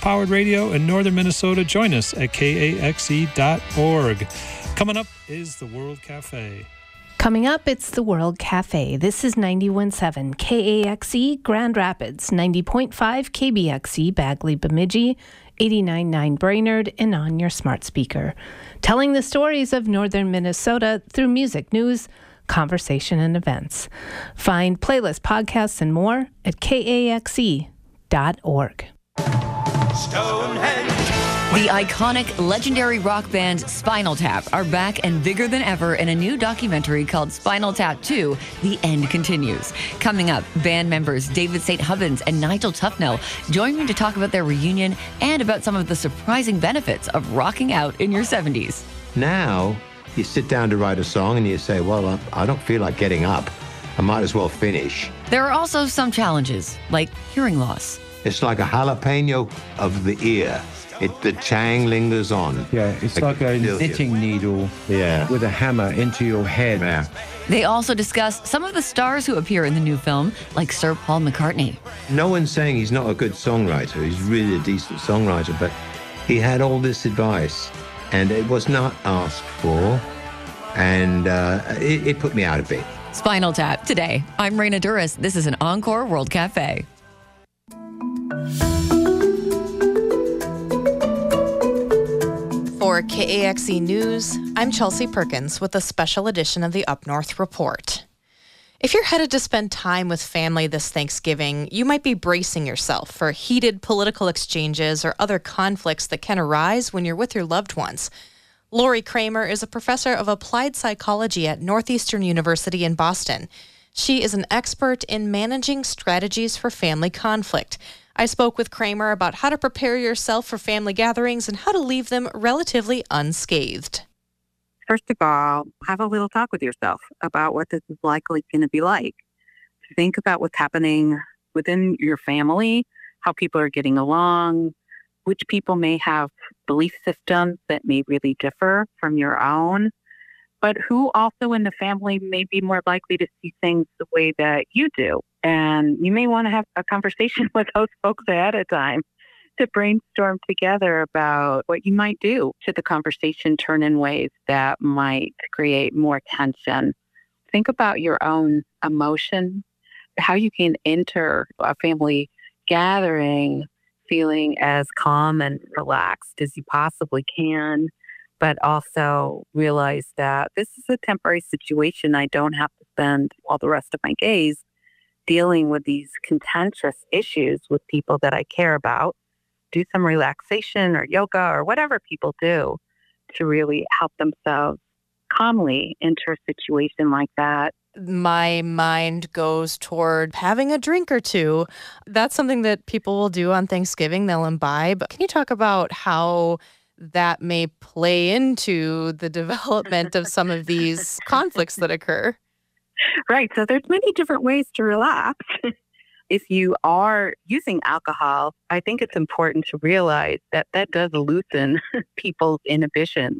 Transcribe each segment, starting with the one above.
Powered Radio in northern Minnesota. Join us at kaxe.org. Coming up is the World Cafe. Coming up, it's the World Cafe. This is 91.7 KAXE Grand Rapids, 90.5 KBXE Bagley Bemidji, 89.9 Brainerd, and on your smart speaker. Telling the stories of northern Minnesota through music, news, conversation, and events. Find playlists, podcasts, and more at kaxe.org. Stonehenge. The iconic, legendary rock band Spinal Tap are back and bigger than ever in a new documentary called Spinal Tap 2, The End Continues. Coming up, band members David St. Hubbins and Nigel Tufnell join me to talk about their reunion and about some of the surprising benefits of rocking out in your 70s. Now, you sit down to write a song and you say, well, I don't feel like getting up. I might as well finish. There are also some challenges, like hearing loss. It's like a jalapeno of the ear. The tang lingers on. Yeah, it's like a knitting needle with a hammer into your head. Yeah. They also discuss some of the stars who appear in the new film, like Sir Paul McCartney. No one's saying he's not a good songwriter. He's really a decent songwriter, but he had all this advice, and it was not asked for, and it put me out a bit. Spinal Tap, today. I'm Raina Duras. This is an Encore World Cafe. For KAXE News, I'm Chelsea Perkins with a special edition of the Up North Report. If you're headed to spend time with family this Thanksgiving, you might be bracing yourself for heated political exchanges or other conflicts that can arise when you're with your loved ones. Lori Kramer is a professor of applied psychology at Northeastern University in Boston. She is an expert in managing strategies for family conflict. I spoke with Kramer about how to prepare yourself for family gatherings and how to leave them relatively unscathed. First of all, have a little talk with yourself about what this is likely going to be like. Think about what's happening within your family, how people are getting along, which people may have belief systems that may really differ from your own, but who also in the family may be more likely to see things the way that you do. And you may want to have a conversation with those folks ahead of time to brainstorm together about what you might do should the conversation turn in ways that might create more tension. Think about your own emotion, how you can enter a family gathering feeling as calm and relaxed as you possibly can, but also realize that this is a temporary situation. I don't have to spend all the rest of my days dealing with these contentious issues with people that I care about. Do some relaxation or yoga or whatever people do to really help themselves calmly enter a situation like that. My mind goes toward having a drink or two. That's something that people will do on Thanksgiving. They'll imbibe. Can you talk about how that may play into the development of some of these conflicts that occur? Right. So there's many different ways to relax. If you are using alcohol, I think it's important to realize that that does loosen people's inhibitions.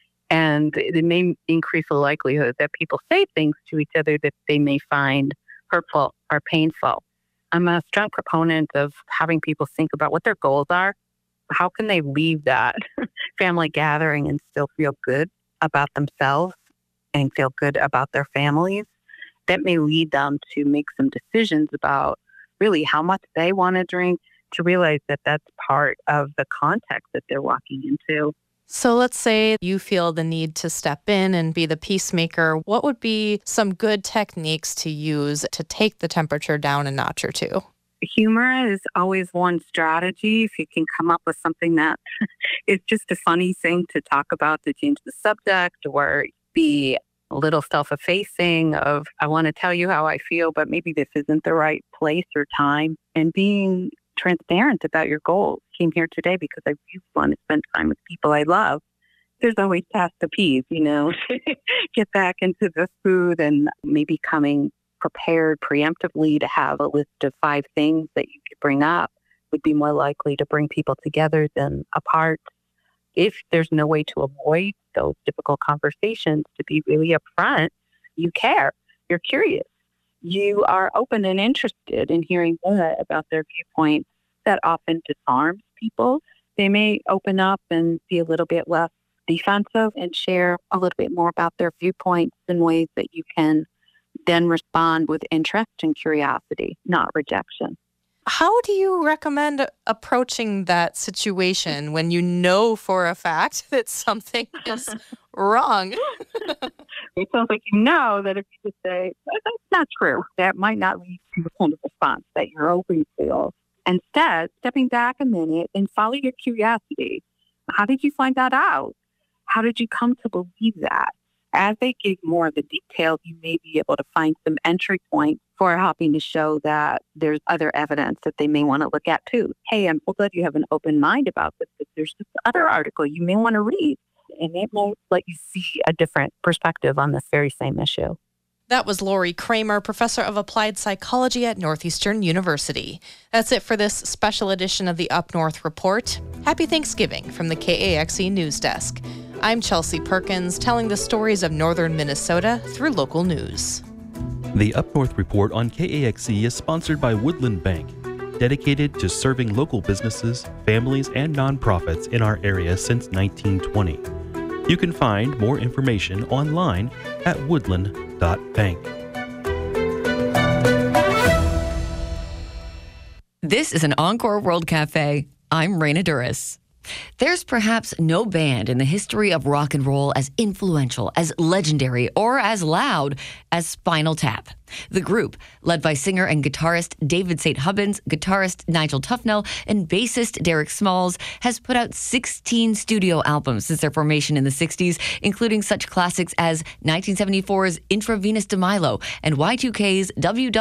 And it may increase the likelihood that people say things to each other that they may find hurtful or painful. I'm a strong proponent of having people think about what their goals are. How can they leave that family gathering and still feel good about themselves and feel good about their families? That may lead them to make some decisions about really how much they want to drink, to realize that that's part of the context that they're walking into. So let's say you feel the need to step in and be the peacemaker. What would be some good techniques to use to take the temperature down a notch or two? Humor is always one strategy. If you can come up with something that is just a funny thing to talk about to change the subject, or be a little self-effacing of, I want to tell you how I feel, but maybe this isn't the right place or time, and being transparent about your goals. Came here today because I really want to spend time with people I love. There's always tasks to peas, get back into the food, and maybe coming prepared preemptively to have a list of 5 things that you could bring up would be more likely to bring people together than apart. If there's no way to avoid those difficult conversations, to be really upfront, you care, you're curious, you are open and interested in hearing more about their viewpoints that often disarms people. They may open up and be a little bit less defensive and share a little bit more about their viewpoints in ways that you can then respond with interest and curiosity, not rejection. How do you recommend approaching that situation when you know for a fact that something is wrong? It sounds like you know that if you just say, that's not true, that might not lead to the kind of response that you're hoping for. Instead, stepping back a minute and follow your curiosity. How did you find that out? How did you come to believe that? As they give more of the details, you may be able to find some entry points for helping to show that there's other evidence that they may want to look at too. Hey, I'm so glad you have an open mind about this, but there's this other article you may want to read, and it might let you see a different perspective on this very same issue. That was Lori Kramer, professor of applied psychology at Northeastern University. That's it for this special edition of the Up North Report. Happy Thanksgiving from the KAXE News Desk. I'm Chelsea Perkins, telling the stories of northern Minnesota through local news. The Up North Report on KAXE is sponsored by Woodland Bank, dedicated to serving local businesses, families, and nonprofits in our area since 1920. You can find more information online at woodland.bank. This is an Encore World Cafe. I'm Raina Duras. There's perhaps no band in the history of rock and roll as influential, as legendary, or as loud as Spinal Tap. The group, led by singer and guitarist David St. Hubbins, guitarist Nigel Tufnell, and bassist Derek Smalls, has put out 16 studio albums since their formation in the 60s, including such classics as 1974's Intravenous de Milo and Y2K's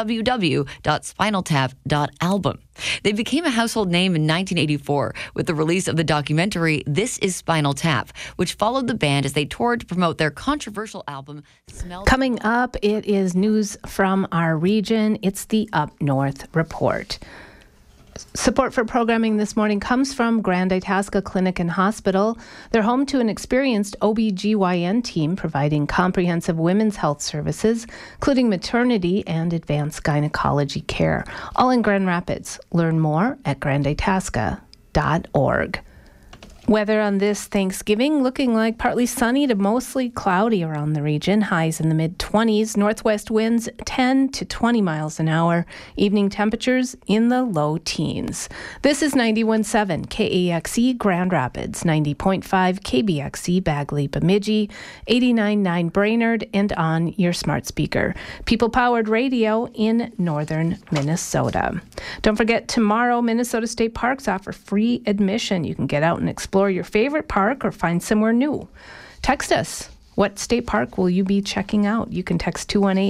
www.spinaltap.album. They became a household name in 1984 with the release of the documentary This Is Spinal Tap, which followed the band as they toured to promote their controversial album, Coming up, it is news from our region. It's the Up North Report. Support for programming this morning comes from Grand Itasca Clinic and Hospital. They're home to an experienced OB/GYN team providing comprehensive women's health services, including maternity and advanced gynecology care. All in Grand Rapids. Learn more at granditasca.org. Weather on this Thanksgiving looking like partly sunny to mostly cloudy around the region. Highs in the mid-20s. Northwest winds 10 to 20 miles an hour. Evening temperatures in the low teens. This is 91.7 KAXE Grand Rapids, 90.5 KBXE Bagley Bemidji, 89.9 Brainerd, and on your smart speaker. People-powered radio in northern Minnesota. Don't forget, tomorrow, Minnesota State Parks offer free admission. You can get out and explore your favorite park or find somewhere new. Text us. What state park will you be checking out? You can text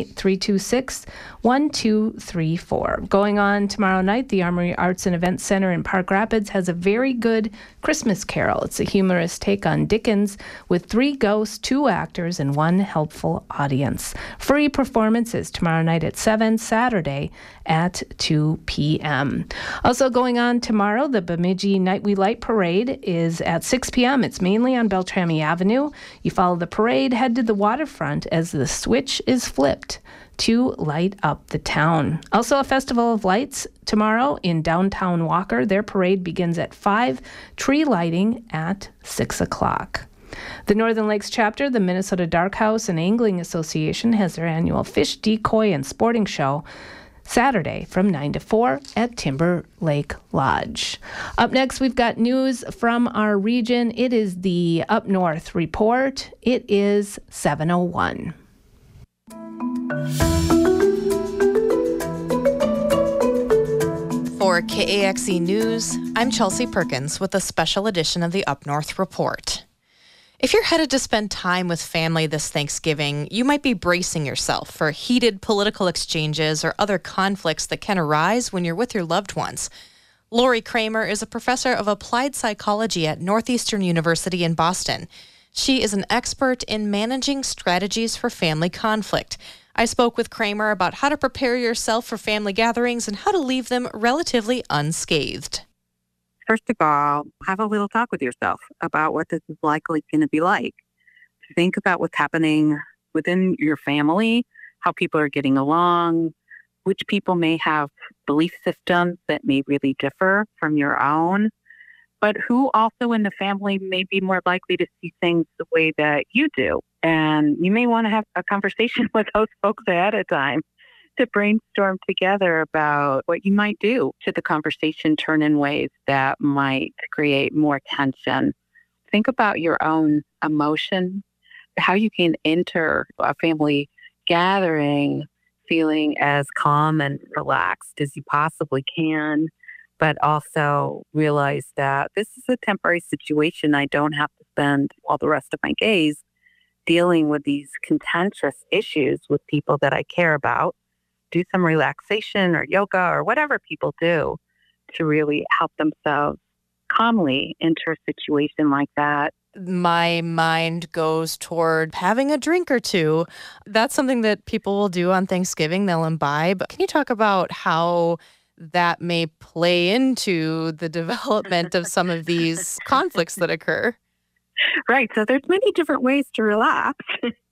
218-326-1234. Going on tomorrow night, the Armory Arts and Events Center in Park Rapids has a very good Christmas carol. It's a humorous take on Dickens with 3 ghosts, 2 actors, and 1 helpful audience. Free performances tomorrow night at 7, Saturday at 2 p.m. Also going on tomorrow, the Bemidji Night We Light Parade is at 6 p.m. It's mainly on Beltrami Avenue. You follow the parade, head to the waterfront as the switch is flipped to light up the town. Also a Festival of Lights tomorrow in downtown Walker. Their parade begins at 5, tree lighting at 6 o'clock. The Northern Lakes chapter, the Minnesota Dark House and Angling Association, has their annual fish decoy and sporting show Saturday from 9 to 4 at Timber Lake Lodge. Up next, we've got news from our region. It is the Up North Report. It is 7:01. For KAXE News, I'm Chelsea Perkins with a special edition of the Up North Report. If you're headed to spend time with family this Thanksgiving, you might be bracing yourself for heated political exchanges or other conflicts that can arise when you're with your loved ones. Lori Kramer is a professor of applied psychology at Northeastern University in Boston. She is an expert in managing strategies for family conflict. I spoke with Kramer about how to prepare yourself for family gatherings and how to leave them relatively unscathed. First of all, have a little talk with yourself about what this is likely going to be like. Think about what's happening within your family, how people are getting along, which people may have belief systems that may really differ from your own, but who also in the family may be more likely to see things the way that you do. And you may want to have a conversation with those folks ahead of time to brainstorm together about what you might do should the conversation turn in ways that might create more tension. Think about your own emotion, how you can enter a family gathering feeling as calm and relaxed as you possibly can, but also realize that this is a temporary situation. I don't have to spend all the rest of my days dealing with these contentious issues with people that I care about. Do some relaxation or yoga or whatever people do to really help themselves calmly enter a situation like that. My mind goes toward having a drink or two. That's something that people will do on Thanksgiving. They'll imbibe. Can you talk about how that may play into the development of some of these conflicts that occur? Right. So there's many different ways to relax.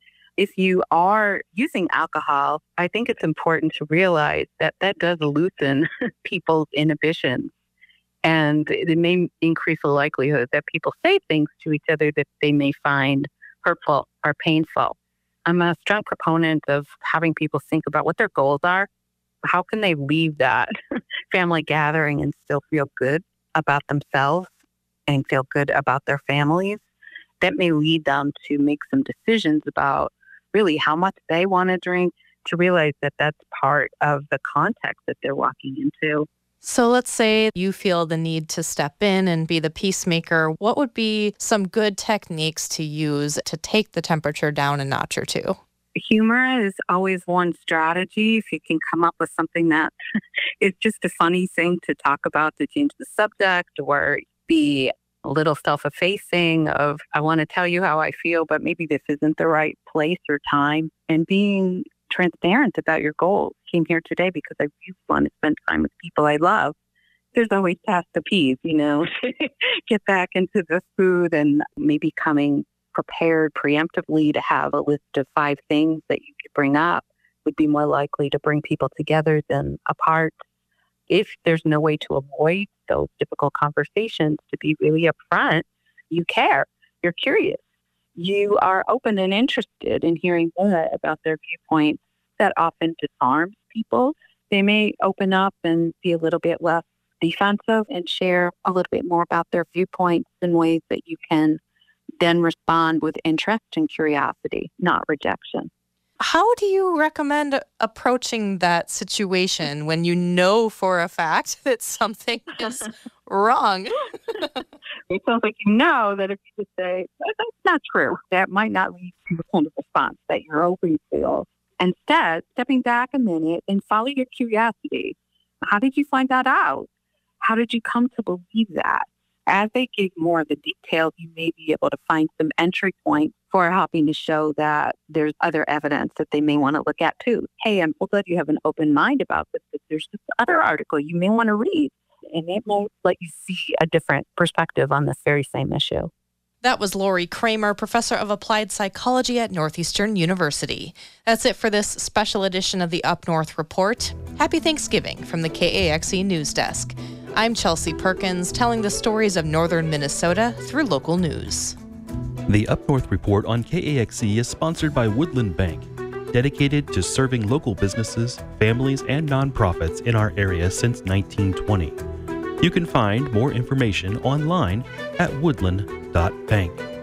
If you are using alcohol, I think it's important to realize that that does loosen people's inhibitions. And it may increase the likelihood that people say things to each other that they may find hurtful or painful. I'm a strong proponent of having people think about what their goals are. How can they leave that family gathering and still feel good about themselves and feel good about their families? That may lead them to make some decisions about really how much they want to drink, to realize that that's part of the context that they're walking into. So let's say you feel the need to step in and be the peacemaker. What would be some good techniques to use to take the temperature down a notch or two? Humor is always one strategy. If you can come up with something that is just a funny thing to talk about to change the subject, or be a little self-effacing of, I want to tell you how I feel, but maybe this isn't the right place or time, and being transparent about your goals. Came here today because I really want to spend time with people I love. There's always tasks to peas, get back into the food, and maybe coming prepared preemptively to have a list of 5 things that you could bring up would be more likely to bring people together than apart. If there's no way to avoid those difficult conversations, to be really upfront, you care, you're curious, you are open and interested in hearing more about their viewpoints. That often disarms people. They may open up and be a little bit less defensive and share a little bit more about their viewpoints in ways that you can then respond with interest and curiosity, not rejection. How do you recommend approaching that situation when you know for a fact that something is wrong? It sounds like you know that if you just say, that's not true, that might not lead to the kind of response that you're hoping to. Instead, stepping back a minute and follow your curiosity. How did you find that out? How did you come to believe that? As they give more of the details, you may be able to find some entry points for helping to show that there's other evidence that they may want to look at too. Hey, I'm so glad you have an open mind about this, but there's this other article you may want to read, and it might let you see a different perspective on this very same issue. That was Lori Kramer, professor of applied psychology at Northeastern University. That's it for this special edition of the Up North Report. Happy Thanksgiving from the KAXE News Desk. I'm Chelsea Perkins, telling the stories of northern Minnesota through local news. The Up North Report on KAXE is sponsored by Woodland Bank, dedicated to serving local businesses, families, and nonprofits in our area since 1920. You can find more information online at woodland.bank.